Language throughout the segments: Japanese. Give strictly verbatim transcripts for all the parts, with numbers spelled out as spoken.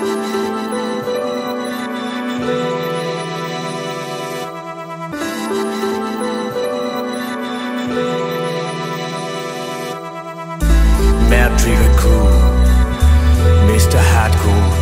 Mad Trigger Cool Mister Hardcore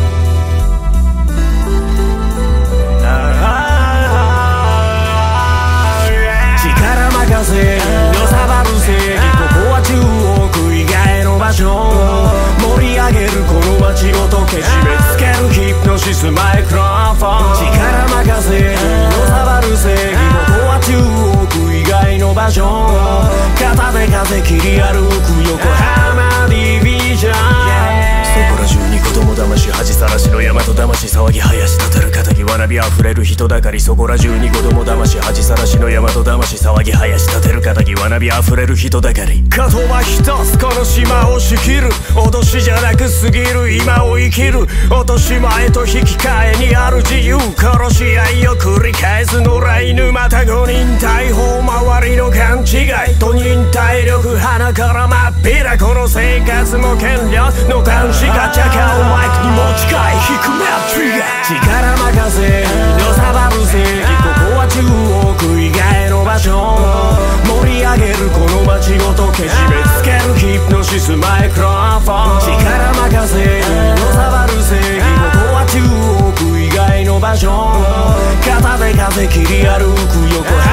力任せのさばる正義ここは中央区以外の場所盛り上げるこの街ごとけ締めつけるヒプノシスマイクロフォン力任せのさばる正義ここは中央区以外の場所片手風切り歩く横浜ディビジョンそこら中に子供騙し恥さらしの大和魂騒ぎ林立てる仇わなびあふれる人だかりそこら中に子供騙し恥さらしの大和魂騒ぎ林立てる仇わなびあふれる人だかり言葉一つこの島を仕切る脅しじゃなく過ぎる今を生きる落とし前と引き換えにある自由殺し合いを繰り返す野良犬またごにん逮捕周りの勘違いと忍耐力鼻からまっぴらこの生活も権力の監視ガチャカをマイクに持ち替え引くメットリガー力任せのさばる正義ここは中央区以外の場所盛り上げるこの街ごとけ締めつけるヒプノシスマイクロフォン力任せのさばる正義ここは中央区以外の場所片手風切り歩く横